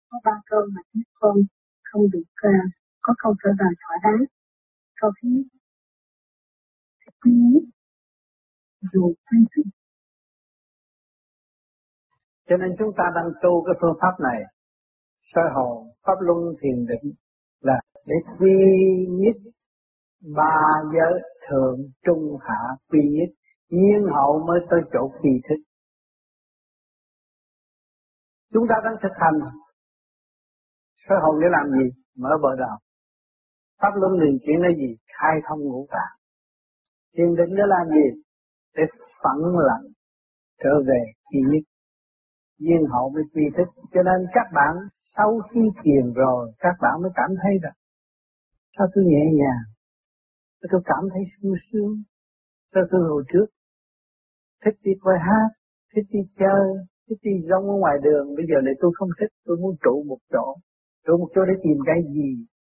có 3 câu mà chúng con không được có câu trả lời thỏa đáng. Câu thứ nhất, quy nhất dù quy thức. Cho nên chúng ta đang tu cái phương pháp này, soi hồn, pháp luân thiền định là để quy nhất ba giới thượng trung hạ quy nhất, nhiên hậu mới tới chỗ quy thức. Chúng ta đang thực hành soi hồn để làm gì? Mở bờ đầu. Pháp luân thường chuyển là gì? Khai thông ngũ tạng. Thiền định để làm gì? Để phẳng lặng trở về quy nhất, nhiên hậu mới quy thức. Cho nên các bạn sau khi thiền rồi các bạn mới cảm thấy rằng sao tôi nhẹ nhàng, tôi cảm thấy sung sướng. Sao tôi hồi trước thích đi coi hát, thích đi chơi, thích đi rong ở ngoài đường, bây giờ này tôi không thích, tôi muốn trụ một chỗ. Trụ một chỗ để tìm cái gì?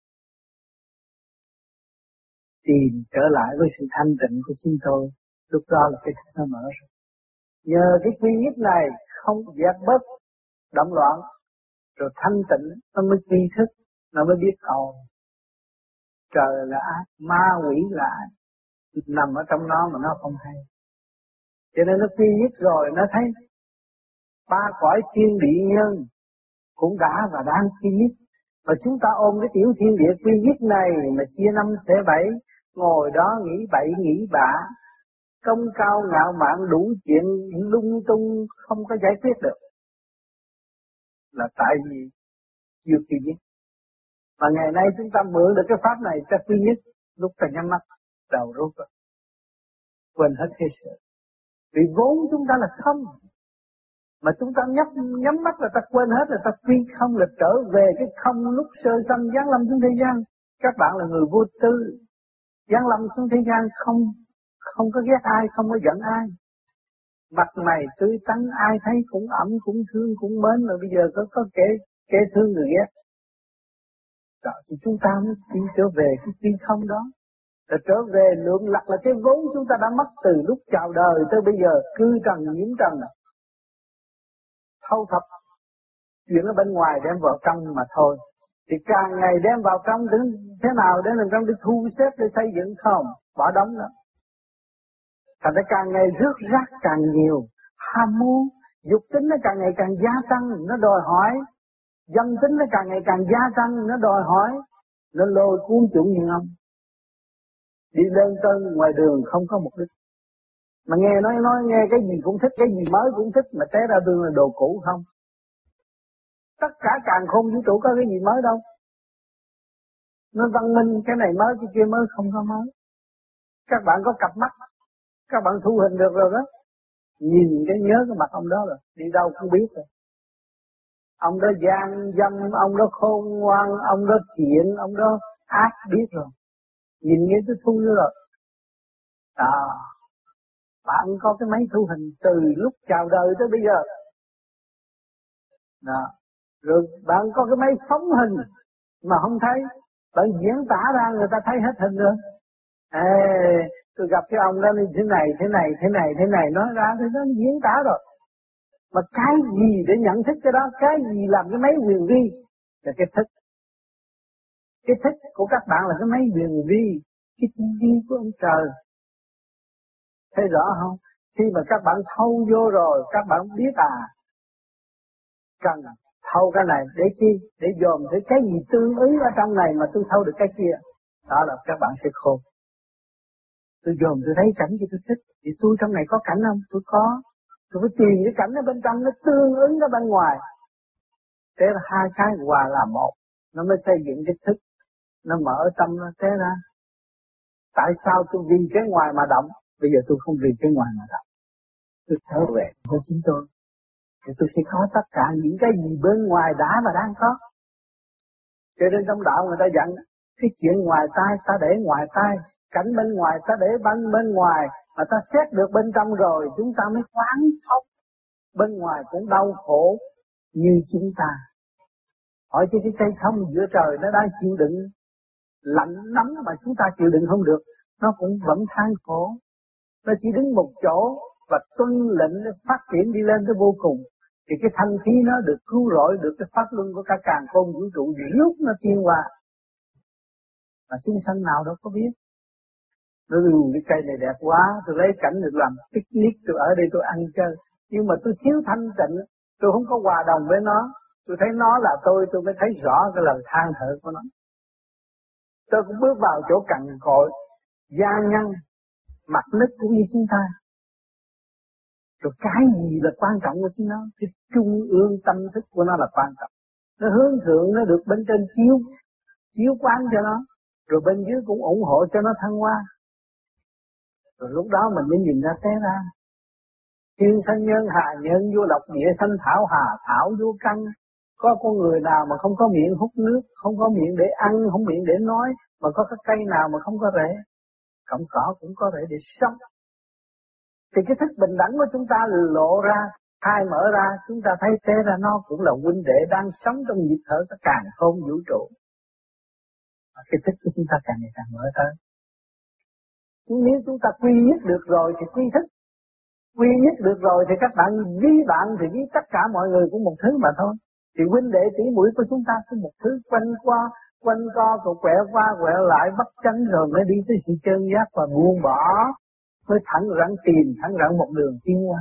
Tìm trở lại với sự thanh tịnh của chính tôi. Lúc đó là cái thức nó mở ra. Nhờ cái quy nhất này không dẹp bớt động loạn, rồi thanh tịnh nó mới quy thức, nó mới biết trời là ai, ma quỷ là ai, nằm ở trong nó mà nó không hay. Cho nên nó quy nhất rồi nó thấy ba cõi thiên địa nhân cũng đã và đang quy nhất. Và chúng ta ôm cái tiểu thiên địa quy nhất này mà chia năm xẻ bảy, ngồi đó nghĩ bậy nghĩ bạ, công cao ngạo mạn đủ chuyện lung tung không có giải quyết được. Là tại vì chưa quy nhất. Và ngày nay chúng ta mượn được cái pháp này ta quy nhất, lúc ta nhắm mắt đầu rút rồi, quên hết thế sự. Vì vốn chúng ta là không, mà chúng ta nhắm mắt là ta quên hết, là ta quy không, là trở về cái không lúc sơ sanh giáng lâm xuống thế gian. Các bạn là người vô tư, giáng lâm xuống thế gian không có ghét ai, không có giận ai, mặt mày tươi tắn, ai thấy cũng ấm cũng thương cũng mến. Mà bây giờ có kẻ thương người ghét. Đó, thì chúng ta mới đi trở về cái quy không đó. Rồi trở về lượng lặt là cái vốn chúng ta đã mất từ lúc chào đời tới bây giờ, cư trần nhiễm trần, thâu thập chuyện ở bên ngoài đem vào trong mà thôi. Thì càng ngày đem vào trong đến thế nào để làm trong để thu xếp để xây dựng không, bỏ đóng đó. Thành ra càng ngày rước rác càng nhiều, ham muốn, dục tính nó càng ngày càng gia tăng, nó đòi hỏi. Dân tính nó càng ngày càng gia tăng, nó đòi hỏi, nó lôi cuốn chủ nhân ông. Đi lên tân ngoài đường không có mục đích. Mà nghe nói nghe cái gì cũng thích, cái gì mới cũng thích, mà té ra đường là đồ cũ không. Tất cả càng không vũ trụ có cái gì mới đâu. Nó văn minh, cái này mới, cái kia mới, không có mới. Các bạn có cặp mắt, các bạn thu hình được rồi đó. Nhìn cái nhớ cái mặt ông đó rồi, đi đâu cũng biết rồi. Ông đó gian dâm, ông đó khôn ngoan, ông đó thiện, ông đó ác biết rồi. Nhìn nghe tôi thu rồi. Bạn có cái máy thu hình từ lúc chào đời tới bây giờ. Đó. Rồi bạn có cái máy phóng hình mà không thấy. Bạn diễn tả ra người ta thấy hết hình rồi. Tôi gặp cái ông đó như thế này, thế này, thế này, thế này, nói ra thì nó diễn tả rồi. Mà cái gì để nhận thức cái đó, cái gì làm cái máy huyền vi là cái thức. Cái thức của các bạn là cái máy huyền vi, cái tivi của ông trời. Thấy rõ không? Khi mà các bạn thâu vô rồi, các bạn biết cần thâu cái này để chi? Để dòm thấy cái gì tương ứng ở trong này mà tôi thâu được cái kia. Đó là các bạn sẽ khôn. Tôi dòm tôi thấy cảnh gì tôi thích, thì tôi trong này có cảnh không? Tôi có. Tôi phải tìm cái cảnh ở bên trong nó tương ứng ở bên ngoài. Thế là hai cái hòa là một, nó mới xây dựng cái thức, nó mở tâm nó thế ra. Tại sao tôi vì cái ngoài mà động? Bây giờ tôi không vì cái ngoài mà động. Tôi trở về với chính tôi. Thì tôi sẽ có tất cả những cái gì bên ngoài đã và đang có. Cho nên trong đạo người ta dặn, cái chuyện ngoài tai ta để ngoài tai, cảnh bên ngoài ta để bên ngoài, mà ta xét được bên trong rồi chúng ta mới quán thông. Bên ngoài cũng đau khổ như chúng ta. Hỏi chứ cái cây thông giữa trời nó đang chịu đựng lạnh nóng mà chúng ta chịu đựng không được, nó cũng vẫn than khổ. Nó chỉ đứng một chỗ và tuân lệnh phát triển đi lên tới vô cùng. thì cái thanh khí nó được cứu rỗi, được cái pháp luân của cả càn khôn vũ trụ rút nó tiến qua. Mà chúng sanh nào đâu có biết. Nó cái cây này đẹp quá, tôi lấy cảnh được làm picnic, tôi ở đây tôi ăn chơi. Nhưng mà tôi thiếu thanh tịnh, tôi không có hòa đồng với nó. Tôi thấy nó là tôi mới thấy rõ cái lời than thở của nó. Tôi cũng bước vào chỗ cằn cội, gian nhân, mặt nứt cũng như chúng ta. Rồi cái gì là quan trọng của chúng nó? Cái trung ương tâm thức của nó là quan trọng. Nó hướng thượng, nó được bên trên chiếu quán cho nó. Rồi bên dưới cũng ủng hộ cho nó thăng hoa. Rồi lúc đó mình mới nhìn ra té ra. Thiên sanh nhân, hà nhân, vô lộc địa sanh thảo, hà thảo vô căn. Có con người nào mà không có miệng hút nước, không có miệng để ăn, không miệng để nói, mà có cái cây nào mà không có rễ. Cọng cỏ cũng có rễ để sống. Thì cái thức bình đẳng của chúng ta lộ ra, khai mở ra, chúng ta thấy thế ra nó cũng là huynh đệ đang sống trong nhịp thở cái càn khôn vũ trụ. Cái thức của chúng ta càng ngày càng mở tới. Nếu chúng ta quy nhất được rồi thì quy thức. Quy nhất được rồi thì các bạn ví bạn thì ví tất cả mọi người cũng một thứ mà thôi. Thì huynh đệ tỷ muội của chúng ta cũng một thứ quanh co rồi quẹo qua quẹo lại bắt chánh rồi mới đi tới sự chân giác và buông bỏ. Mới thẳng rắn một đường tiến hóa.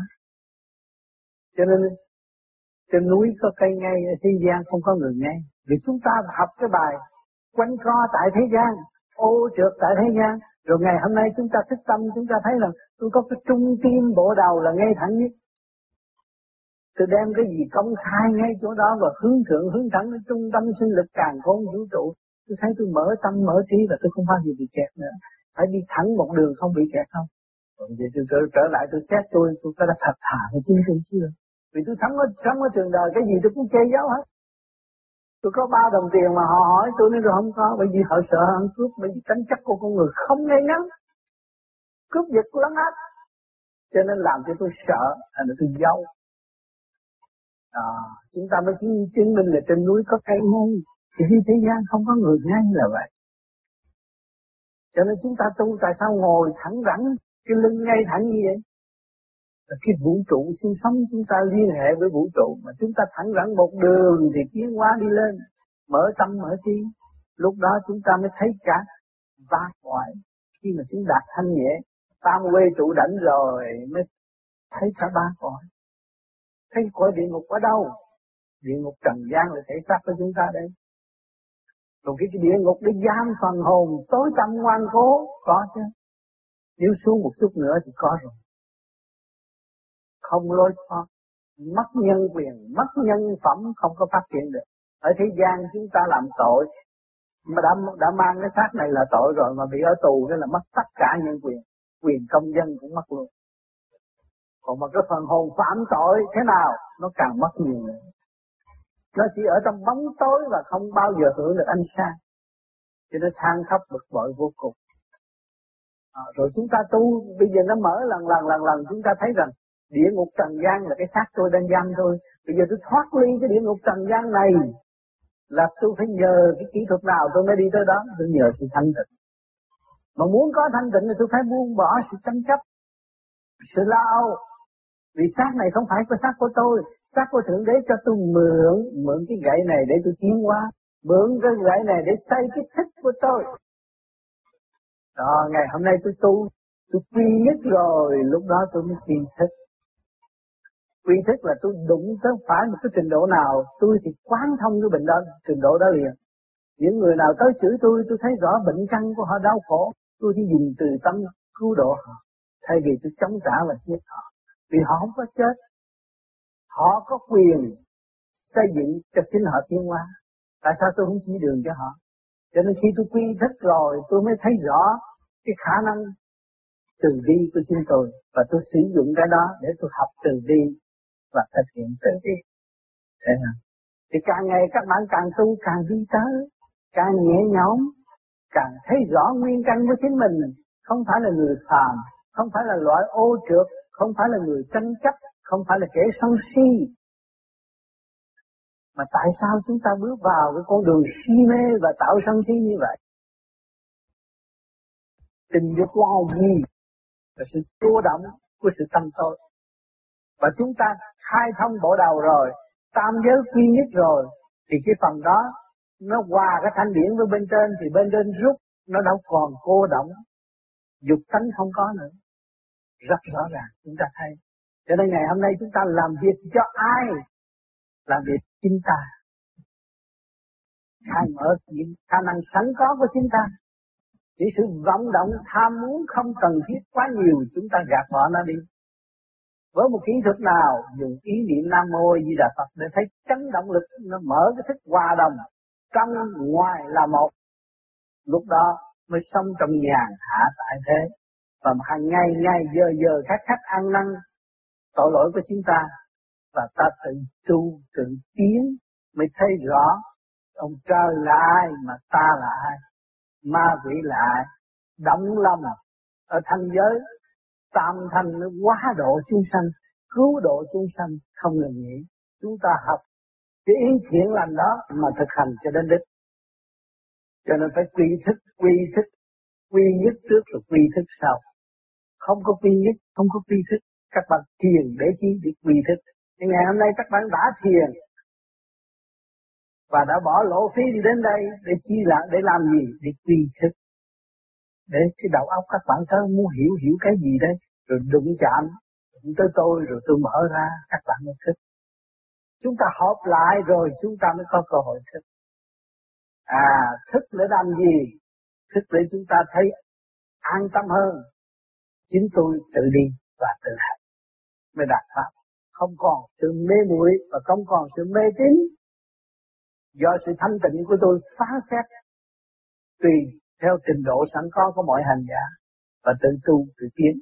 Cho nên trên núi có cây ngay, ở thế gian không có người ngay. Vì chúng ta học cái bài quanh co tại thế gian, ô trượt tại thế gian. Rồi ngày hôm nay chúng ta thức tâm, chúng ta thấy là tôi có cái trung tim bộ đầu là ngay thẳng nhất. Tôi đem cái gì công khai ngay chỗ đó và hướng thượng hướng thẳng đến trung tâm sinh lực càn khôn vũ trụ. Tôi thấy tôi mở tâm mở trí và tôi không bao giờ bị kẹt nữa. Phải đi thẳng một đường không bị kẹt không. Vậy tôi trở lại tôi xét tôi có đã thật thà với chính tôi chưa? Vì tôi sống ở trường đời cái gì tôi cũng che giấu hết. Tôi có 3 đồng tiền mà họ hỏi tôi nói rồi không có, bởi vì họ sợ ăn cướp, bởi vì tính chất của con người không ngay ngắn, cướp giật lấn át, cho nên làm cho tôi sợ, thành ra tôi giấu. Chúng ta mới chứng minh là trên núi có cây ngay, thì khi thế gian không có người ngay là vậy. Cho nên chúng ta tu tại sao ngồi thẳng rắn, cái lưng ngay thẳng như vậy? Là cái vũ trụ sinh sống chúng ta liên hệ với vũ trụ, mà chúng ta thẳng rắn một đường thì tiến hóa đi lên, mở tâm mở trí. Lúc đó chúng ta mới thấy cả ba cõi. Khi mà chúng đạt thanh nhẹ, tam quê trụ đảnh rồi mới thấy cả ba cõi. Thấy cõi địa ngục ở đâu? Địa ngục trần gian là thể xác của chúng ta đây. Còn cái địa ngục để giam phần hồn tối tăm ngoan cố có chứ. Nếu xuống một chút nữa thì có rồi. Không lối thoát, mất nhân quyền, mất nhân phẩm, không có phát triển được. Ở thế gian chúng ta làm tội, mà đã mang cái xác này là tội rồi, mà bị ở tù cái là mất tất cả nhân quyền công dân cũng mất luôn. Còn mà cái phần hồn phạm tội thế nào, nó càng mất nhiều nữa. Nó chỉ ở trong bóng tối và không bao giờ hưởng được ánh sáng, cho nên than khóc bực bội vô cùng. Rồi chúng ta tu, bây giờ nó mở lần chúng ta thấy rằng địa ngục trần gian là cái xác tôi đang giam thôi. Bây giờ tôi thoát ly cái địa ngục trần gian này là tôi phải nhờ cái kỹ thuật nào tôi mới đi tới đó. Tôi nhờ sự thanh tịnh. Mà muốn có thanh tịnh thì tôi phải buông bỏ sự tranh chấp, sự lo âu. Vì xác này không phải có xác của tôi. Xác của Thượng Đế cho tôi mượn cái gậy này để tôi tiến hóa, mượn cái gậy này để xây cái thích của tôi. Đó, ngày hôm nay tôi tu, tôi quy nhất rồi, lúc đó tôi mới quy thức. Quy thức là tôi đụng tới phải một cái trình độ nào, tôi thì quán thông cái bệnh đó, trình độ đó liền. Những người nào tới chửi tôi thấy rõ bệnh căn của họ đau khổ, tôi chỉ dùng từ tâm cứu độ họ, thay vì tôi chống trả và giết họ. Vì họ không có chết, họ có quyền xây dựng cho chính họ tiến hóa. Tại sao tôi không chỉ đường cho họ? Cho nên khi tôi quy thức rồi, tôi mới thấy rõ cái khả năng từ bi của chính tôi, và tôi sử dụng cái đó để tôi học từ bi và thực hiện từ bi. Thì càng ngày các bạn càng tu càng đi tới, càng nhẹ nhõm, càng thấy rõ nguyên căn của chính mình. Không phải là người phàm, không phải là loại ô trượt, không phải là người tranh chấp, không phải là kẻ sân si. Mà tại sao chúng ta bước vào cái con đường si mê và tạo sân si như vậy? Tình dục là gì? Là sự tua động của sự tâm tôi. Và chúng ta khai thông bộ đầu rồi, tam giới quy nhất rồi, thì cái phần đó nó hòa cái thanh điển với bên trên, thì bên trên rút, nó đâu còn cô động, dục tánh không có nữa. Rất rõ ràng chúng ta thấy. Cho nên ngày hôm nay chúng ta làm việc cho ai? Làm việc chính ta. Khai mở những khả năng sẵn có của chúng ta. Những sự vọng động, tham muốn không cần thiết quá nhiều, chúng ta gạt bỏ nó đi. Với một kỹ thuật nào, dùng ý niệm Nam Mô Di Đà Phật để thấy chấn động lực, nó mở cái thức hòa đồng, trong ngoài là một. Lúc đó mới sống trong nhàn hạ tại thế. Và hàng ngày giờ khắc ăn năn tội lỗi của chúng ta. Và ta tự tu, tự tiến mới thấy rõ ông trời là ai mà ta là ai, ma quỷ là ai. Động lòng ở thanh giới tam thanh nó hóa độ chúng sanh, cứu độ chúng sanh không ngừng nghỉ. Chúng ta học cái ý thiện lành đó mà thực hành cho đến đích. Cho nên phải quy quy nhất trước rồi quy thức sau. Không có quy nhất, không có quy thức. Các bạn thiền để chi? Để quy thức. Nhưng ngày hôm nay các bạn đã thiền và đã bỏ lỗ phí đi đến đây để chi là để làm gì? Để quy thức. Để cái đầu óc các bạn tới muốn hiểu cái gì đấy, rồi đụng chạm tới tôi rồi tôi mở ra, các bạn mới thức. Chúng ta họp lại rồi chúng ta mới có cơ hội thức. Thức để làm gì? Thức để chúng ta thấy an tâm hơn. Chính tôi tự đi và tự hành mới đạt pháp. Không còn sự mê muội và không còn sự mê tín. Do sự thanh tịnh của tôi phán xét tùy theo trình độ sẵn có của mọi hành giả và tự tu tự tiến.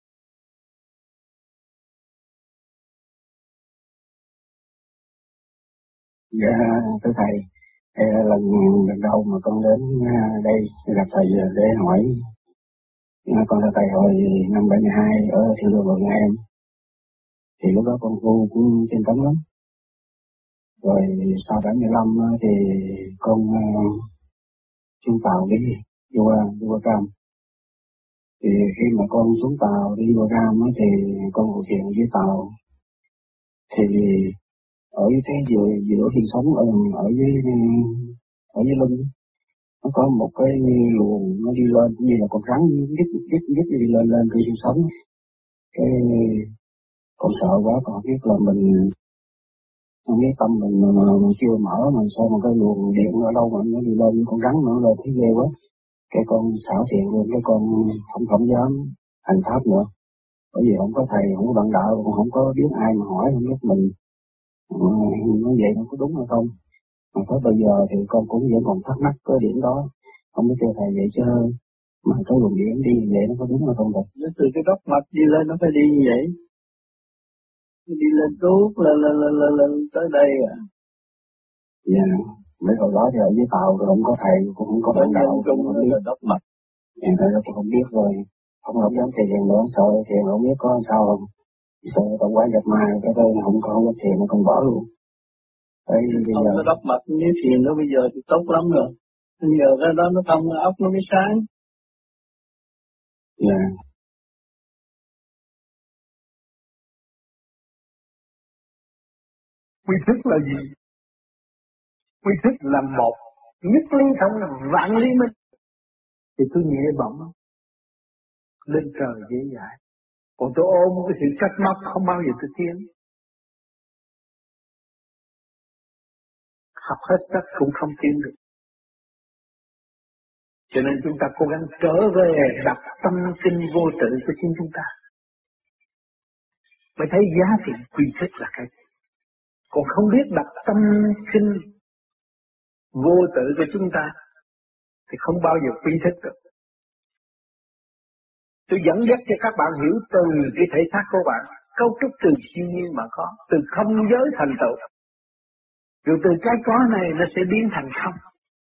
Dạ thưa thầy, lần đầu mà con đến đây gặp thầy để hỏi, con thưa thầy hồi năm 72 ở Thiên Đường Vườn em, thì lúc đó con tu cũng tinh tấn lắm. Rồi sau 75 thì con xuống tàu đi vô Cam. Thì khi mà con xuống tàu đi vô Cam thì con ngồi thiền dưới tàu. Thì ở cái giữa thì sống ở dưới lưng nó có một cái luồng nó đi lên như là con rắn dít đi lên cái xương sống. Cái con sợ quá, con biết là mình không biết tâm mình chưa mở mà sao mà cái luồng điện ở đâu mà nó đi lên con rắn nó lên thấy ghê quá. Cái con xảo thiện luôn, cái con không dám hành pháp nữa, bởi vì không có thầy, không có bạn đạo, không có biết ai mà hỏi, không biết mình nói vậy nó có đúng hay không. Mà tới bây giờ thì con cũng vẫn còn thắc mắc cái điểm đó, không biết kêu thầy vậy chứ mà cái luồng điện đi như vậy nó có đúng hay không thật. Nó từ cái đốc mạch đi lên nó phải đi như vậy. Nó đi lên tuốt lên tới đây à. Dạ, mấy hồi đó thì ở dưới tàu rồi không có thầy, cũng không có bạn đạo, cũng không biết. Đốc mạch. Dạ, thầy cũng không biết rồi, không dám thiền nữa, sợ thiền không biết có sao không. Sợ tao quái gặp ma, cái tôi không có thiền nó không bỏ luôn. Đấy, Ông có đốc mạch như thiền đó bây giờ thì tốt lắm rồi. Nhờ cái đó nó thông óc nó mới sáng. Dạ. Quy thức là gì? Quy thức là một, nhất lý thông là vạn lý minh. Thì tôi nhẹ bỗng lên trời dễ dãi. Còn tôi ôm cái sự trách móc không bao giờ tôi tiến. Học hết sách cũng không tiến được. Cho nên chúng ta cố gắng trở về đọc tâm kinh vô tự của chính chúng ta. Mới thấy giá trị quy thức là cái gì. Còn không biết đọc tâm kinh vô tự của chúng ta thì không bao giờ quy thức được. Tôi dẫn dắt cho các bạn hiểu từ cái thể xác của bạn, cấu trúc từ siêu nhiên mà có, từ không giới thành tựu. Rồi từ cái có này nó sẽ biến thành không.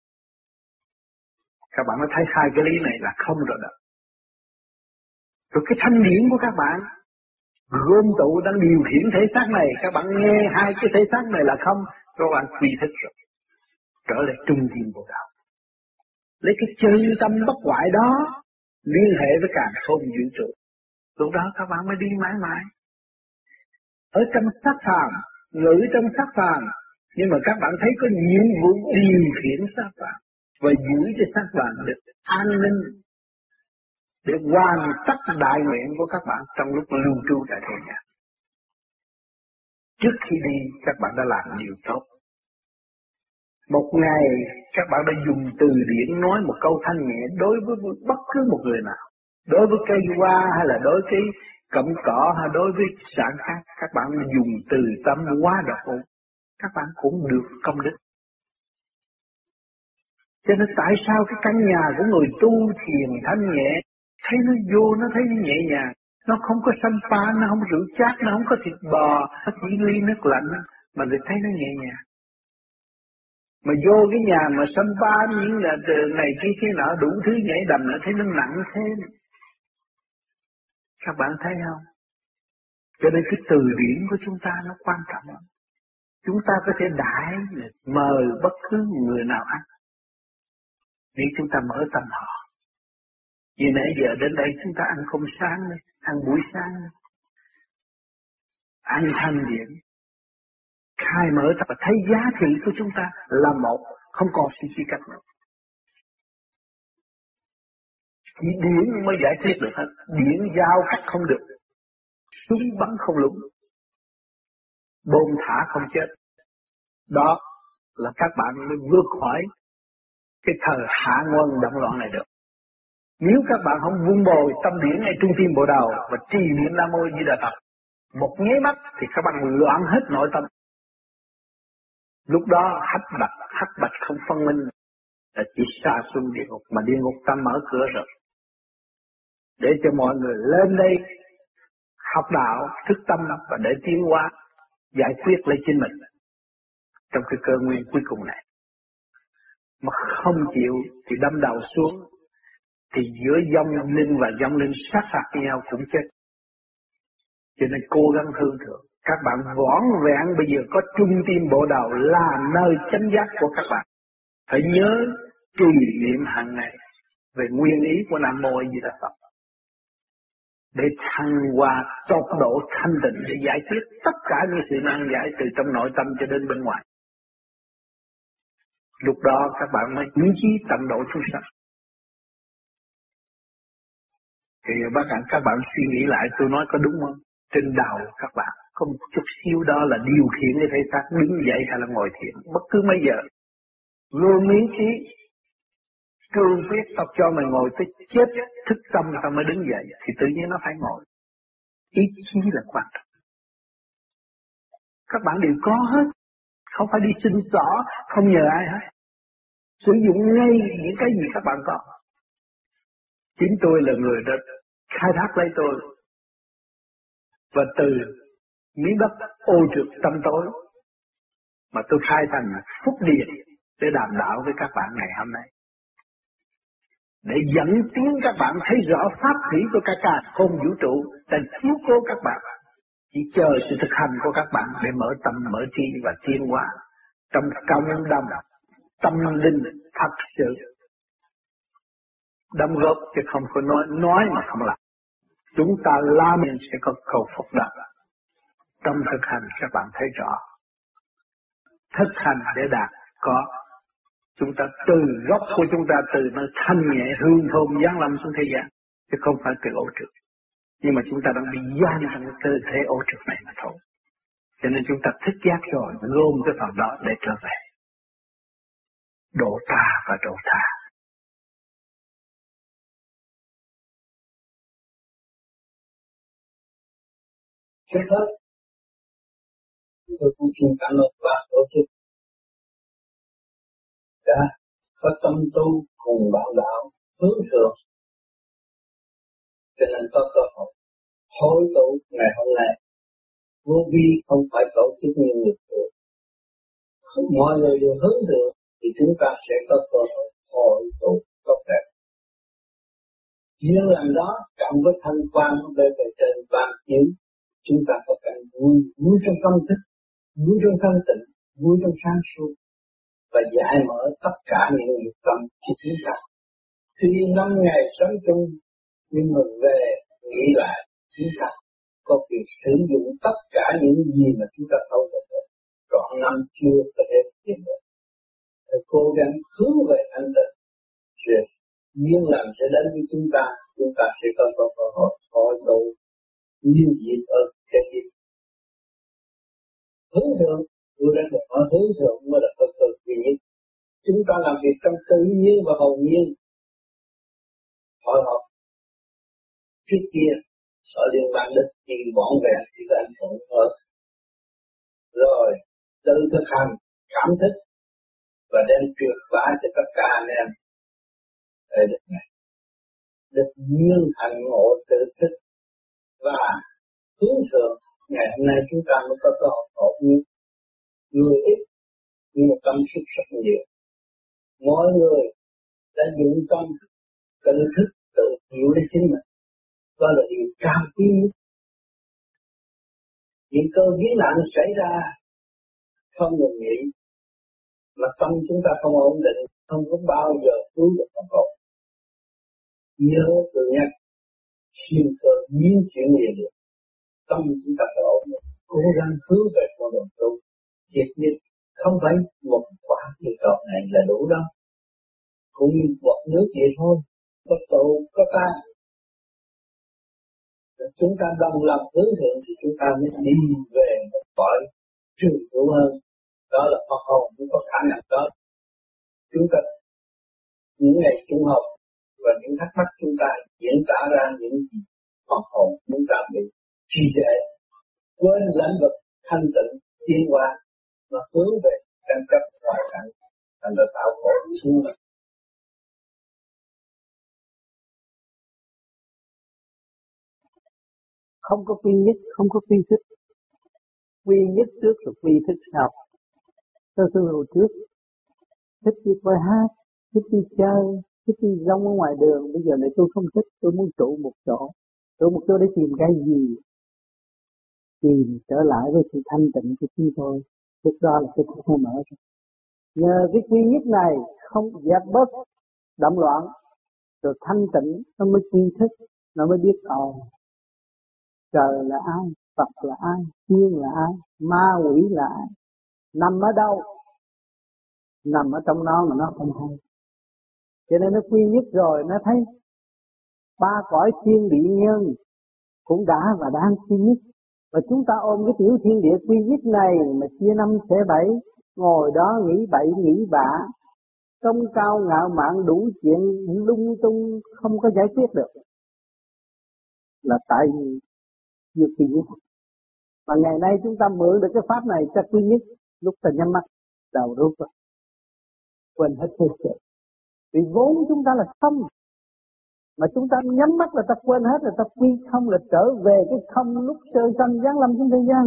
Các bạn mới thấy hai cái lý này là không rồi đó. Rồi cái thanh điển của các bạn gom tụ đang điều khiển thể xác này, các bạn nghe hai cái thể xác này là không, các bạn quy thức rồi. Trở lại trung tâm bộ đạo. Lấy cái chân tâm bất hoại đó liên hệ với càn khôn vũ trụ. Lúc đó các bạn mới đi mãi mãi. ở trong xác phàm, ngự trong xác phàm, nhưng mà các bạn thấy có nhiệm vụ điều khiển xác phàm và giữ cho xác phàm được an ninh để hoàn tất đại nguyện của các bạn trong lúc lưu trú tại thế gian. Trước khi đi các bạn đã làm điều tốt. Một ngày các bạn đã dùng từ điển nói một câu thanh nhẹ đối với bất cứ một người nào. Đối với cây hoa hay là đối với cọng cỏ hay đối với sản khác, các bạn dùng từ tâm quá độ, các bạn cũng được công đức. Cho nên tại sao cái căn nhà của người tu thiền thanh nhẹ, thấy nó vô, nó thấy nó nhẹ nhàng, nó không có sâm pha, nó không rượu chát, nó không có thịt bò, nó chỉ ly nước lạnh, mà được thấy nó nhẹ nhàng. Mà vô cái nhà mà sâm pha những là này kia nọ đủ thứ nhảy đầm nữa, thấy nó nặng thế. Các bạn thấy không? Cho nên cái từ điển của chúng ta nó quan trọng lắm. Chúng ta có thể đãi mời bất cứ người nào ăn, nếu chúng ta mở tâm họ. Vì nãy giờ đến đây chúng ta ăn cơm sáng, ăn buổi sáng, ăn thanh điển, khai mở tập thấy giá trị của chúng ta là một, không còn suy nghĩ cách nữa. Chỉ điển mới giải quyết được hết, điển giao cắt không được, súng bắn không lũng, bom thả không chết. Đó là các bạn mới vượt khỏi cái thời hạ nguồn động loạn này được. Nếu các bạn không vun bồi tâm điển ngay trung tim bộ đầu và trì niệm Nam Mô Di Đà Phật, một nháy mắt thì các bạn loạn hết nội tâm. Lúc đó hắc bạch không phân minh, là chỉ sa xuống địa ngục, mà địa ngục ta mở cửa rồi. Để cho mọi người lên đây học đạo, thức tâm và để tiến hóa, giải quyết lấy chính mình trong cái cơ nguyên cuối cùng này. Mà không chịu thì đâm đầu xuống, thì giữa vong linh và vong linh sát phạt với nhau cũng chết. Cho nên cố gắng hương thượng. Các bạn vỏn vẹn bây giờ có trung tim bộ đầu là nơi chánh giác của các bạn. Phải nhớ trì niệm hàng ngày về nguyên ý của Nam Mô A Di Đà Phật, để thăng hoa tột độ thanh tịnh, để giải quyết tất cả những sự nan giải từ trong nội tâm cho đến bên ngoài. Lúc đó các bạn mới ý chí tận độ chúng sanh. Thì các bạn suy nghĩ lại tôi nói có đúng không? Trên đầu các bạn có một chút xíu đó là điều khiển cái thể xác đứng dậy hay là ngồi thiền bất cứ mấy giờ. Vô miễn trí cương quyết tập cho mày ngồi tới chết thức tâm ta mới đứng dậy, thì tự nhiên nó phải ngồi. Ý chí là quan trọng. Các bạn đều có hết, không phải đi xin xỏ, không nhờ ai hết. Sử dụng ngay những cái gì các bạn có. Chính tôi là người đã khai thác lấy tôi, và từ miếng đất ô trượt tâm tối mà tôi khai thành phúc điền để đàm đạo với các bạn ngày hôm nay, để dẫn tiến các bạn thấy rõ pháp thủy của cả không vũ trụ, để chiếu cố các bạn. Chỉ chờ sự thực hành của các bạn để mở tâm, mở trí và tiến hóa trong cộng đồng tâm linh thật sự đóng góp, chứ không có nói mà không làm. Chúng ta làm nên sẽ có cầu phúc đó. Trong thực hành các bạn thấy rõ, thực hành để đạt có. Chúng ta từ gốc của chúng ta, từ nơi thanh nhẹ hương thơm giáng lâm xuống thế gian, chứ không phải từ ô trượt. Nhưng mà chúng ta đang bị giam trong cái cơ thể ô trượt này mà thôi. Cho nên chúng ta thức giác rồi, gom cái phần đó để trở về. Độ ta và độ ta. Trước hết, tôi cũng xin cảm ơn và tổ chức đã có tâm tu cùng bạn đạo hướng thượng, cho nên có cơ hội hội tụ ngày hôm nay. Vô vi không phải tổ chức như người thường, mọi người đều hướng thượng thì chúng ta sẽ có cơ hội hội tụ tốt đẹp. Riêng lần đó cộng với thanh quan về trên vàng chiếu, chúng ta có cái vui trong tâm thức, vui trong thanh tịnh, vui trong sáng suốt, và giải mở tất cả những nghiệp tâm của chúng ta. Tuy 5 ngày sống chung, nhưng mà về nghĩ lại chúng ta có quyền sử dụng tất cả những gì mà chúng ta thâu được. Trọn năm chưa có thể tìm được. Phải cố gắng hướng về thanh tịnh. Rồi duyên lành sẽ đến với chúng ta sẽ có cơ hội hội tụ nhiều dịp ở cái dịp. Hướng thượng, tôi đã được ở hướng thượng mới là cơ cơ duy nhất. Chúng ta làm việc trong tự nhiên và hồn nhiên. Hội họp trước kia sở liên bang Đức nhưng vọn vẹn thì có anh thuận hơn. Rồi tự thực hành cảm thức và đem truyền bá cho tất cả anh em để được này được duyên hành ngộ tự thức và hướng thượng. Ngày hôm nay chúng ta mới có cơ hội hợp như người ít nhưng mà tâm sức rất nhiều. Mọi người đã dụng tâm tự thức tự hiểu lấy chính mình, đó là điều cao quý nhất. Những cơn biến nạn xảy ra không ngừng nghỉ mà tâm chúng ta không ổn định, không có bao giờ cứu được con cọp. Nhớ từ nhắc xuyên cơ biến chuyển liền được. Tâm chúng ta phải ổn định, cố gắng hướng về con đường tu. Việc nhất không phải một quả cây cọp này là đủ đâu. Cũng như bọt nước vậy thôi, có tụ, có ta. Chúng ta đồng lòng hướng thượng thì chúng ta mới đi về một cõi trường hữu hơn. Đó là Phật hồn cũng có khả năng đó. Chúng ta những ngày trung học và những thắc mắc chúng ta diễn tả ra những gì Phật hồn chúng ta bị trì trệ, quên lãnh vực thanh tịnh tiến hóa mà hướng về tranh chấp ngoại cảnh, thành ra tạo khổ xuống. Không có quy nhất, không có quy thức. Quy nhất trước rồi quy thức sau. Tôi hồi trước thích đi coi hát, thích đi chơi, thích đi rong ở ngoài đường. Bây giờ này tôi không thích, tôi muốn trụ một chỗ. Trụ một chỗ để tìm cái gì? Tìm trở lại với sự thanh tịnh của chúng tôi. Lúc đó là cái thức nó mở ra. Nhờ cái quy nhất này không dẹp bớt động loạn, rồi thanh tịnh nó mới quy thức, nó mới biết trời là ai, Phật là ai, thiên là ai, ma quỷ là ai, nằm ở đâu, nằm ở trong nó mà nó không hay. Cho nên nó quy nhất rồi nó thấy ba cõi thiên địa nhân cũng đã và đang quy nhất. Và chúng ta ôm cái tiểu thiên địa quy nhất này mà chia năm xẻ bảy, ngồi đó nghĩ bậy nghĩ bạ, công cao ngạo mạn đủ chuyện lung tung không có giải quyết được. Là tại vì chưa quy nhất. Và ngày nay chúng ta mượn được cái pháp này cho quy nhất, lúc ta nhắm mắt đầu rút rồi, quên hết thế sự. Vì vốn chúng ta là không, mà chúng ta nhắm mắt là ta quên hết, là ta quy không, là trở về cái không lúc sơ sanh giáng lâm trên thế gian.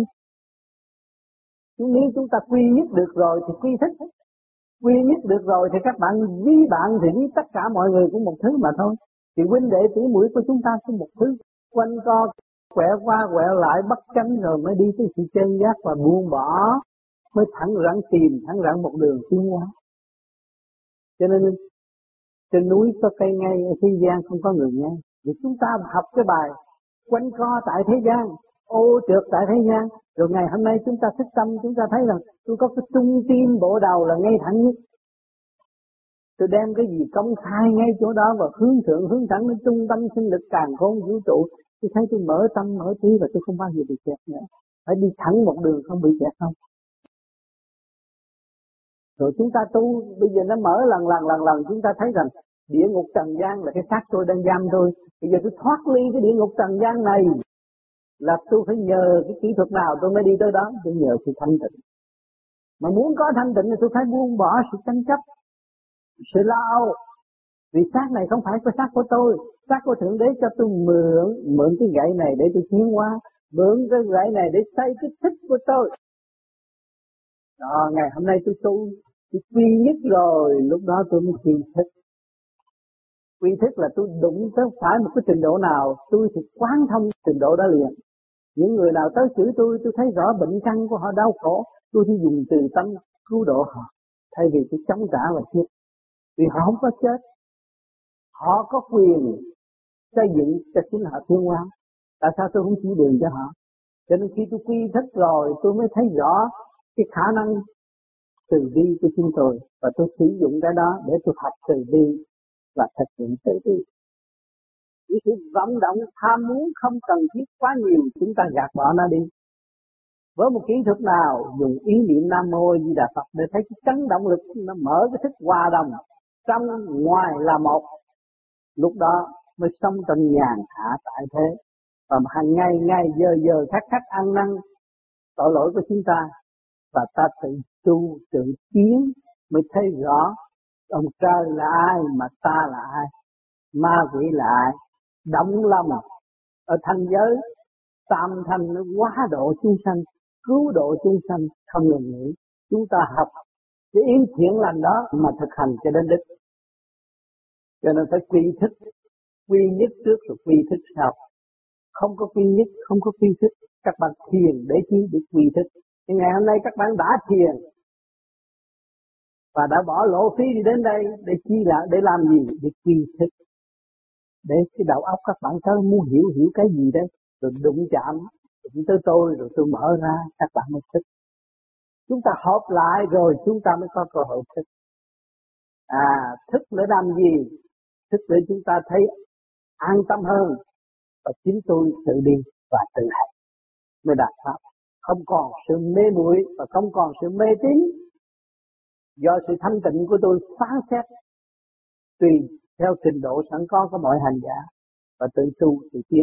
Nếu chúng ta quy nhất được rồi thì quy thích, quy nhất được rồi thì các bạn ví bạn thì ví tất cả mọi người cũng một thứ mà thôi. Thì huynh đệ tỷ muội của chúng ta cũng một thứ, quanh co quẹo qua quẹo lại bất chánh rồi mới đi tới sự chân giác và buông bỏ, mới thẳng rắn tìm thẳng rắn một đường tiến hóa. Cho nên trên núi có cây ngay, ở thế gian không có người nghe. Vì chúng ta học cái bài quanh co tại thế gian, ô trượt tại thế gian, rồi ngày hôm nay chúng ta thức tâm, chúng ta thấy rằng tôi có cái trung tim bộ đầu là ngay thẳng nhất. Tôi đem cái gì công khai ngay chỗ đó và hướng thượng hướng thẳng đến trung tâm sinh lực càn khôn vũ trụ. Tôi thấy tôi mở tâm mở trí và tôi không bao giờ bị kẹt nữa. Phải đi thẳng một đường không bị kẹt không. Rồi chúng ta tu, bây giờ nó mở lần chúng ta thấy rằng địa ngục trần gian là cái xác tôi đang giam tôi. Bây giờ tôi thoát ly cái địa ngục trần gian này là tôi phải nhờ cái kỹ thuật nào tôi mới đi tới đó. Tôi nhờ sự thanh tịnh. Mà muốn có thanh tịnh thì tôi phải buông bỏ sự tranh chấp, sự lo âu. Vì xác này không phải có xác của tôi. Xác của Thượng Đế cho tôi mượn cái gậy này để tôi tiến hóa, mượn cái gậy này để xây cái thích của tôi. Đó, ngày hôm nay tôi tu, tôi quy nhất rồi, lúc đó tôi mới quy thức. Quy thức là tôi đụng tới phải một cái trình độ nào, tôi thì quán thông trình độ đó liền. Những người nào tới chửi tôi thấy rõ bệnh căn của họ đau khổ, tôi chỉ dùng từ tâm cứu độ họ, thay vì tôi chống trả và chết. Vì họ không có chết, họ có quyền xây dựng cho chính họ tiến hóa. Tại sao tôi không chỉ đường cho họ? Cho nên khi tôi quy thức rồi tôi mới thấy rõ cái khả năng từ bi của chúng tôi, và tôi sử dụng cái đó để tôi học từ bi và thực hiện từ bi. Những sự vọng động tham muốn không cần thiết quá nhiều, chúng ta gạt bỏ nó đi. Với một kỹ thuật nào dùng ý niệm Nam Mô Di Đà Phật để thấy cái chấn động lực nó mở cái thức hòa đồng trong ngoài là một, lúc đó mới sống trong nhàn hạ tại thế. Và hàng ngày giờ khắc ăn năn tội lỗi của chúng ta, và ta tự tu tự kiến mới thấy rõ ông trời là ai mà ta là ai, ma quỷ là ai. Động lòng ở thanh giới tam thanh nó quá độ chúng sanh, cứu độ chúng sanh không ngừng nghỉ. Chúng ta học cái ý thiện lành đó mà thực hành cho đến đích. Cho nên phải quy thức, quy nhất trước rồi quy thức sau. Không có quy nhất, không có quy thức. Các bạn thiền để chi? Để quy thức. Thì ngày hôm nay các bạn đã thiền và đã bỏ lộ phí đi đến đây để chi là để làm gì? Để quy thức. Để cái đầu óc các bạn tới muốn hiểu cái gì đấy, rồi đụng chạm tới tôi rồi tôi mở ra, các bạn mới thức. Chúng ta hợp lại rồi chúng ta mới có cơ hội thức. Thức để làm gì? Thức để chúng ta thấy an tâm hơn, và chính tôi tự đi và tự hành mới đạt pháp. Không còn sự mê muội và không còn sự mê tín. Do sự thanh tịnh của tôi phán xét tùy theo trình độ sẵn có của mọi hành giả và tự tu tự tiến.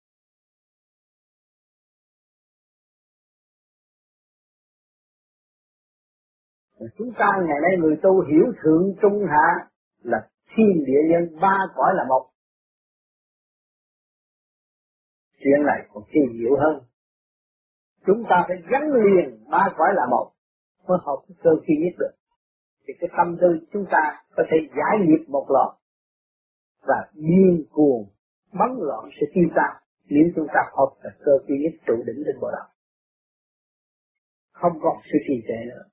Chúng ta ngày nay người tu hiểu thượng trung hạ là thiên địa nhân ba cõi là một. Chuyện này còn kỳ diệu hơn. Chúng ta phải gắn liền ba cõi là một mới hợp cơ duy nhất được. Thì cái tâm tư chúng ta có thể giải nghiệp một loạt và điên cuồng bấn loạn sẽ tiêu tan nếu chúng ta hợp là cơ duy nhất trụ đỉnh trên bộ đầu. Không còn sự trì trệ nữa.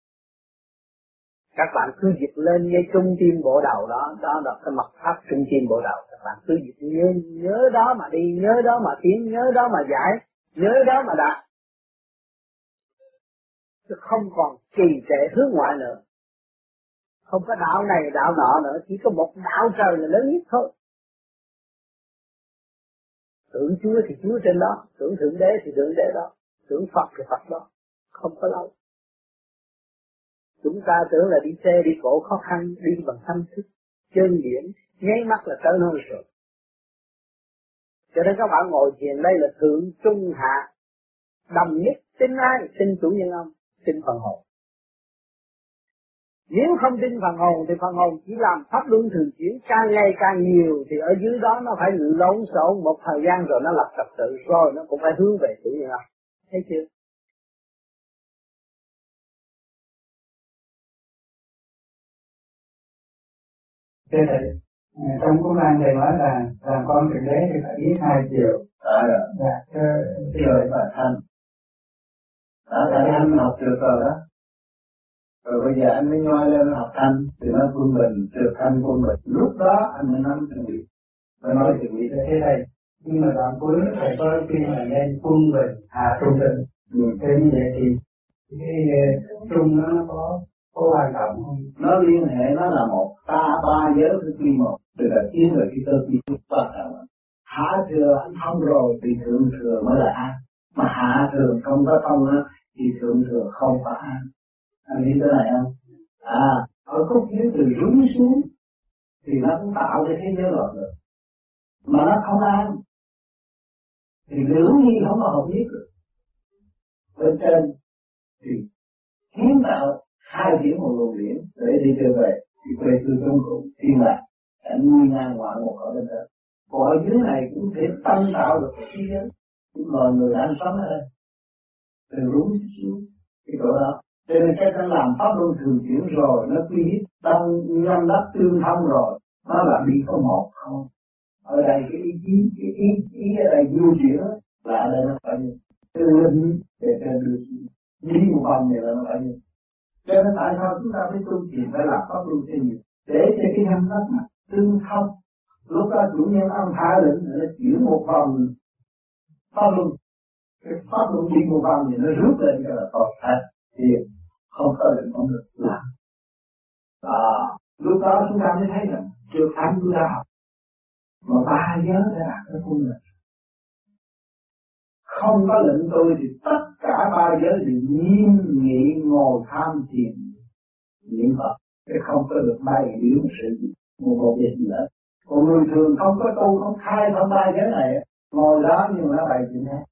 Các bạn cứ dịch lên ngay trung tim bộ đầu đó là cái mật pháp trung tim bộ đầu. Các bạn cứ dịch nhớ đó mà đi, nhớ đó mà tiến, nhớ đó mà giải, nhớ đó mà đạt. Chứ không còn trì trệ hướng ngoại nữa. Không có đạo này đạo nọ nữa, chỉ có một đạo trời là lớn nhất thôi. Tưởng Chúa thì Chúa trên đó, tưởng Thượng Đế thì Thượng Đế đó, tưởng Phật thì Phật đó, không có lâu. Chúng ta tưởng là đi xe đi cổ khó khăn, đi bằng tâm thức, chân điển, nháy mắt là tới nơi rồi. Cho nên các bạn ngồi thiền đây là thượng trung hạ, đồng nhất, tin ai? Tin chủ nhân ông, tin phần hồn. Nếu không tin phần hồn thì phần hồn chỉ làm pháp luân thường chuyển càng ngày càng nhiều, thì ở dưới đó nó phải lộn xộn một thời gian rồi nó lập trật tự, rồi nó cũng phải hướng về chủ nhân ông. Thấy chưa? Thế thì trong cuốn anh thầy nói là làm con Thượng Đế thì phải biết hai chiều. Xin lỗi bà Thanh. Tại anh học được rồi đó. Rồi bây giờ anh mới nhoi lên học thanh, thì nó quân bình, được thanh quân bình. Lúc đó anh mới nắm chuẩn bị. Và nói chuẩn bị thế đây. Nhưng mà đoạn cuối thầy có khuyên là nên quân bình, hạ trung bình. Thế như vậy thì cái trung nó có quan trọng không? Nó liên hệ, nó là một, ta ba giới thứ quy một, từ là tiến về cái cơ quy quan trọng. Hạ thừa anh thông rồi thì thượng thừa mới là an. Mà hạ thừa không có thông á thì thượng thừa không có an. Anh biết cái này không? Ở khúc dưới từ rúng xuống thì nó cũng tạo ra thế giới loạn được. Mà nó không an thì lưỡng nghi không có hợp nhất được. Bên trên thì kiến tạo hai điểm một luồng điển để đi trở về thì quê xưa trong cụ thiên lạc đã nuôi ngang ngoại một ở bên trên. Còn ở dưới này cũng thể tăng tạo được cái thế giới. Mọi người đang sống ở đây từ rúng xuống cái chỗ đó. Cho nên cái nó làm pháp luân thường chuyển rồi, nó quy hiếp đông nhân đất tương thông rồi, nó là đi có một không. Ở đây cái ý ở đây du chuyển là ở đây nó phải như từ linh để trên đưa đi một vòng này là nó phải như. Cho nên tại sao chúng ta phải tu thiền phải làm pháp luân thêm nhiều để cho cái nhân đất mà tương thông. Lúc đó chủ nhân ông tha lệnh để chuyển một vòng pháp luân. Cái pháp luân đi vô vòng thì nó rút lên cái là tốt hết. Thì không có định không được làm. Lúc đó chúng ta mới thấy rằng trước anh tôi đã học. Mà 3 giới đã đạt cái quân lực. Không có lệnh tôi thì tất cả 3 giới đều nghiêm nghị ngồi tham thiền niệm Phật. Cái không có được bày biểu sự một việc gì nữa. Còn người thường không có tu, không khai không 3 giới này, ngồi đó nhưng mà nó bày chuyện khác.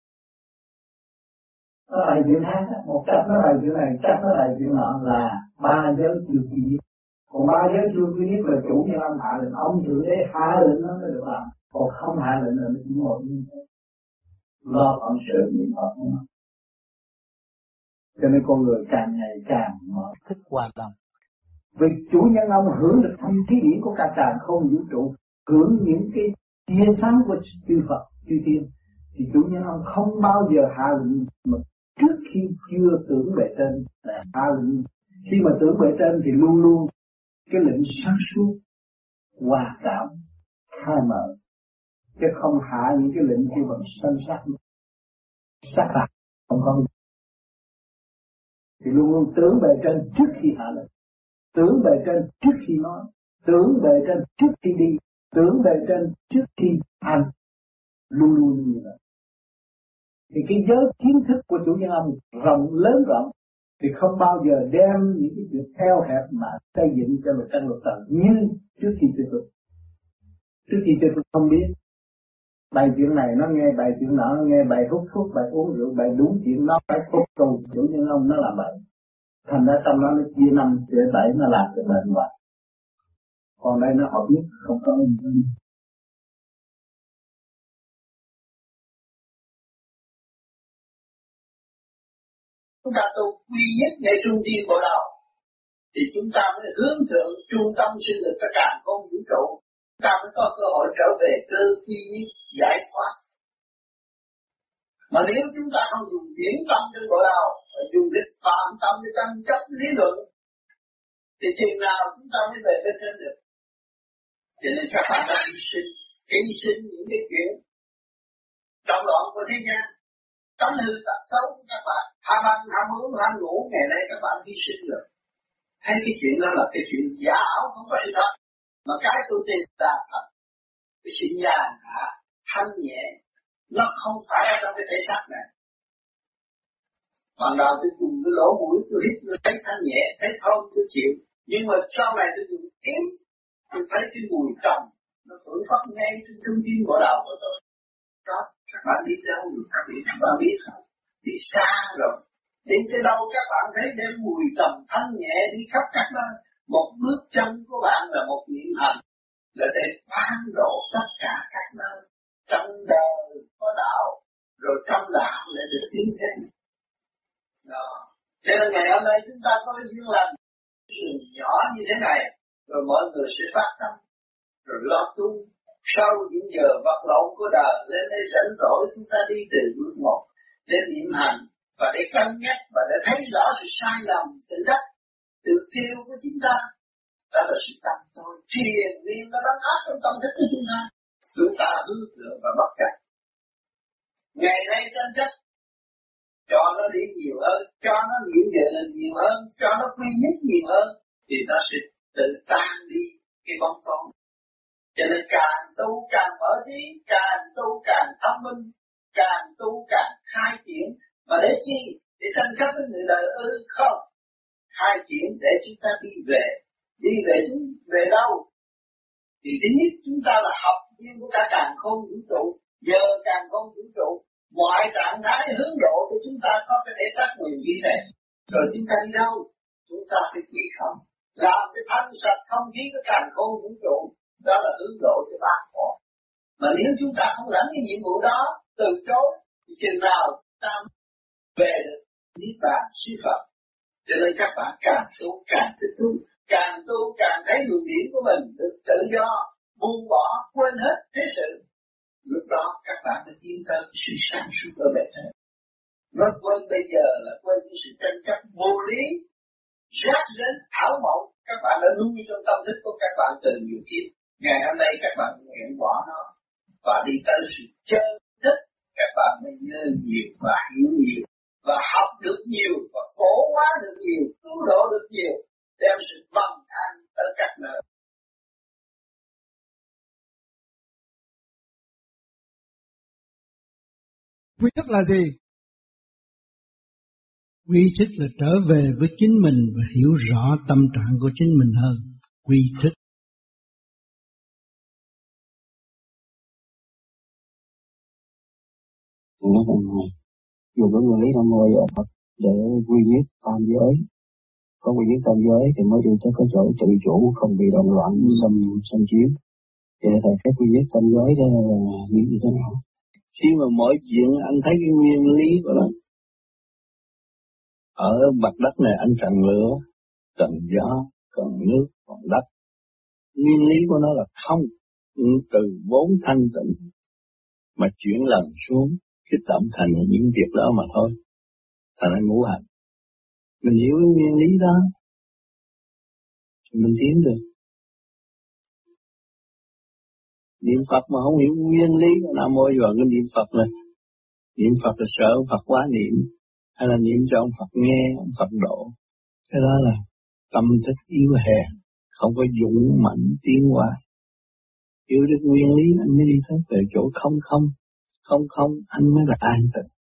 Nó bày chuyện khác, một cách nó bày chuyện này, cách nó bày chuyện nọ là 3 giới chưa quy nhất. Còn 3 giới chưa quy nhất là chủ nhân ông hạ lệnh, ông thượng đế hạ lệnh nó mới được làm. Còn không hạ lệnh là nó chỉ ngồi như thế. Lo phận sự niệm Phật nữa. Cho nên con người càng ngày càng mở thức hoàn toàn. Vì chủ nhân ông hưởng được thanh khí điển của cả tràng không vũ trụ, hưởng những cái tia sáng của chư Phật, chư Tiên, thì chủ nhân ông không bao giờ hạ lệnh mà trước khi chưa tưởng bề trên là hạ lệnh. Khi mà tưởng bề trên thì luôn luôn cái lệnh sáng suốt, hòa cảm, khai mở, chứ không hạ những cái lệnh kia bằng sân sát hạt, không có. Thì luôn luôn tưởng bề trên trước khi hạ lệnh, tưởng bề trên trước khi nói, tưởng bề trên trước khi đi, tưởng bề trên trước khi hành, luôn luôn như vậy. Thì cái giới kiến thức của chủ nhân ông lớn rộng, thì không bao giờ đem những cái việc eo hẹp mà xây dựng cho một căn lục trần như trước khi chưa tu. Trước khi chưa tu không biết. Bài chuyện này nó nghe, bài chuyện nọ nó nghe, bài hút thuốc, bài uống rượu, bài đúng chuyện nó phải hút tu, chủ nhân ông nó làm bậy. Thành ra trong đó nó chia 5 chia 7 nó làm cho bệnh hoài. Còn đây nó học biết không có gì. Chúng ta tu quy nhất ngay trung tâm bộ đầu thì chúng ta mới hướng thượng trung tâm sinh lực tất cả con vũ trụ. Chúng ta mới có cơ hội trở về cơ quy nhất giải thoát. Mà nếu chúng ta không dùng điển tâm trên bộ đầu, mà dùng đích phạm tâm để tranh chấp lý luận, thì chừng nào chúng ta mới về bên trên được. Cho nên các bạn đã hy sinh những cái chuyện động loạn của thế gian, tánh hư tật xấu của các bạn, ham ăn, ham uống, ham ngủ, ngày nay các bạn hy sinh được. Hay cái chuyện đó là cái chuyện giả ảo, không có sự thật. Mà cái tôi tin là thật. Cái sự nhàn hạ, thanh nhẹ, nó không phải ở trong cái thể xác này. Bằng đầu tôi dùng cái lỗ mũi, tôi hít, tôi thấy thanh nhẹ, thấy thơm, tôi chịu. Nhưng mà sau này tôi dùng ý, tôi thấy cái mùi trầm, nó phưởng phất ngay trên trung tâm bộ đầu của tôi. Đó, các bạn đi đâu được, các bạn biết không? Đi xa rồi. Đến tới đâu các bạn thấy đem mùi trầm thanh nhẹ đi khắp các nơi. Một bước chân của bạn là một niệm hành, là để ban độ tất cả các nơi. Trong đời có đạo, rồi trong đạo lại được tiến thêm. Đó. Cho nên ngày hôm nay chúng ta có cái duyên lành, sự nhỏ như thế này, rồi mọi người sẽ phát tâm, rồi lo tu. Sau những giờ vật lộn của đời, lên đây rảnh rỗi chúng ta đi từ bước một, để niệm hành, và để cân nhắc, và để thấy rõ sự sai lầm, tự đắc, tự kiêu của chúng ta. Đó là sự tâm tôi, thiền niệm nó lắng áp trong tâm thức của chúng ta. Chúng ta hư tượng và bất cập. Ngày nay trên chất, cho nó đi nhiều hơn, cho nó nhiều giờ nhiều hơn, cho nó quy nhất nhiều hơn, thì nó sẽ tự tan đi cái bóng tối. Cho nên càng tu càng mở trí, càng tu càng thông minh, càng tu càng khai triển. Mà để chi? Để tranh chấp với người đời không. Khai triển để chúng ta đi về. Đi về đâu? Thì thứ nhất chúng ta là học viên của cả càn khôn vũ trụ. Giờ càn khôn vũ trụ, mọi trạng thái hướng độ của chúng ta có cái thể xác quyền vi này. Rồi chúng ta đi đâu? Chúng ta phải quy không. Làm cái thanh sạch không khí của càn khôn vũ trụ. Đó là hướng độ cho ba con. Mà nếu chúng ta không lãnh cái nhiệm vụ đó, từ chối, thì chừng nào ta về được niết bàn siêu Phật. Cho nên các bạn càng tu càng thích tu, càng tu càng thấy luồng điển của mình được tự do, buông bỏ, quên hết thế sự. Lúc đó các bạn mới tiến tới sự sáng suốt ở bề trên. Nó quên bây giờ là quên cái sự tranh chấp vô lý, rác rến, ảo mộng. Các bạn đã nuôi trong tâm thức của các bạn từ nhiều kiếp. Ngày hôm nay các bạn nguyện bỏ nó và đi tới sự chân thích các bạn mới nhớ nhiều và hiểu nhiều và học được nhiều và phổ hóa được nhiều, cứu độ được nhiều, đem sự bằng an tới các nơi. Quy thức là gì? Quy thức là trở về với chính mình và hiểu rõ tâm trạng của chính mình hơn. Quy thức. Nó còn dùng cái nguyên lý Nam Mô ở Phật để quy nhất tam giới. Có quy nhất tam giới thì mới đi tới cái chỗ tự chủ, không bị động loạn xâm chiếm. Vậy thầy cái quy nhất tam giới đó là nghĩ như thế nào? Khi mà mọi chuyện anh thấy cái nguyên lý của nó, ở mặt đất này anh cần lửa, cần gió, cần nước, cần đất. Nguyên lý của nó là không, từ vốn thanh tịnh mà chuyển lần xuống kích động thành những việc đó mà thôi. Thành ra ngũ hành. Mình hiểu cái nguyên lý đó thì mình tiến được. Niệm Phật mà không hiểu nguyên lý của Nam Mô vào cái niệm Phật này. Niệm Phật là sợ ông Phật quá niệm, hay là niệm cho ông Phật nghe, ông Phật độ. Cái đó là tâm thức yếu hèn, không có dũng mạnh tiến hóa. Hiểu được nguyên lý anh mới đi tới về chỗ không, anh mới là an tịnh.